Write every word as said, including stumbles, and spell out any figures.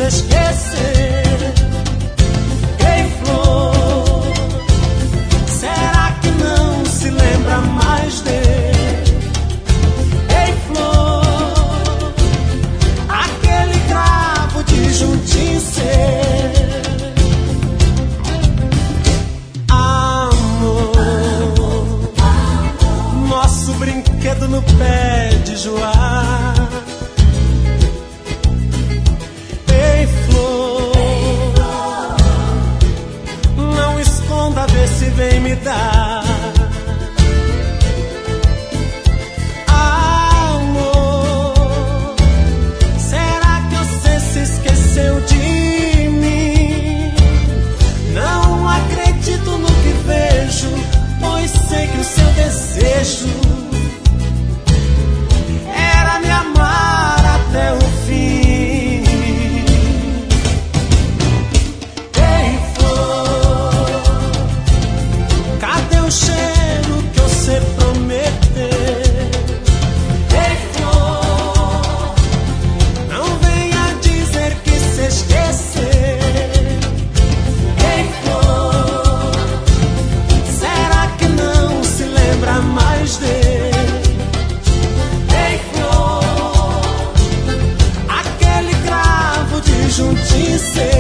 esquecer. Ei, flor, será que não se lembra mais dele? Ei, flor, aquele cravo de juntinho ser. Amor, nosso brinquedo no pé de joá. Ei, flor, não esconda, vê se vem me dar. Amor, será que você se esqueceu de mim? Não acredito no que vejo, pois sei que o seu desejo era me amar até o fim. Ei, flor, cadê o cheiro que você prometeu? Ei, flor, não venha dizer que se esqueceu. Ei, flor, será que não se lembra mais dele? Ei, flor, aquele cravo de juntinho ser.